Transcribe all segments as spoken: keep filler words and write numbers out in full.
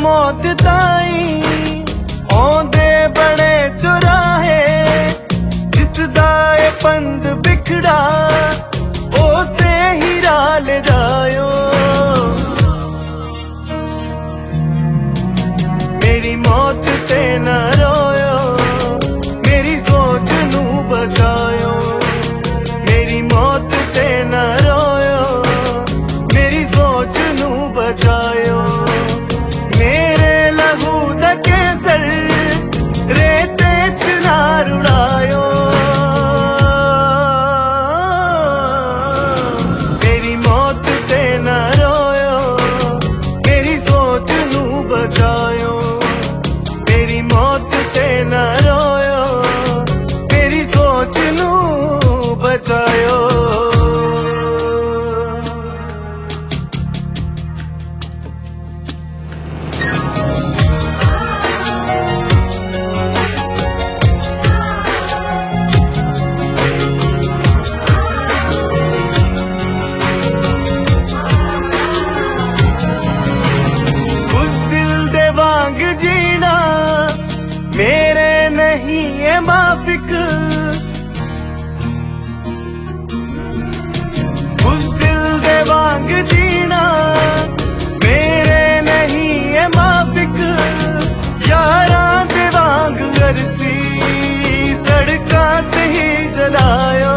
मौत ताई औंदे बड़े चुराहे, जिसदा ए पंद बिखड़ा ओसे हीरा ले जायो। मेरी मौत ते न रोयो, मेरी सोच नू बचायो। मेरी मौत ते न रोयो, मेरी सोच नू बचायो। मेरे लहू दा केसर रेते च ना रुड़ायो। मेरी मौत ते न रोयो, मेरी सोच नू बचायो। मेरी मौत ते न रोयो, मेरी सोच नू बचायो। जीना मेरे नहीं है माफिक, उस दिल दे वांग जीना मेरे नहीं है माफिक। यारां दे वांग अरती सड़कां ते ही जलायो।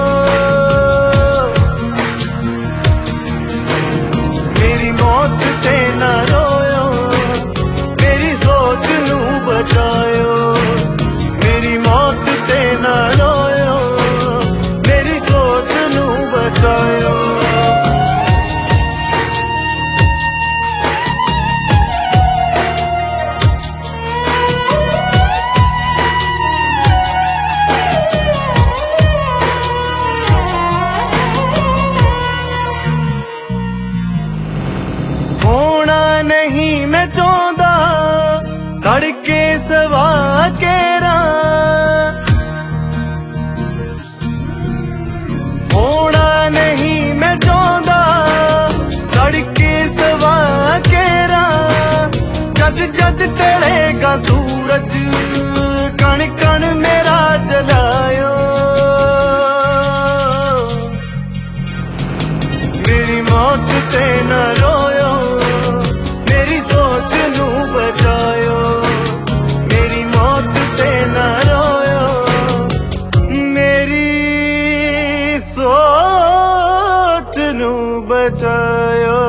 मेरी मौत ते ना रोयो, मेरी सोच नू बचायो। मेरी मौत ते ना रोयो, मेरी सोच नू बचायो। होना नहीं मैं चाहता सड़के सवा केरा, होना नहीं मैं चाहता सड़के सवा केरा। जद जद टलेगा सूरज कण कण मेरा जलायो। मेरी मौत ते न रोयो, मेरी सोच नू बचायो। मेरी मौत ते न रोयो, मेरी सोच नू बचायो।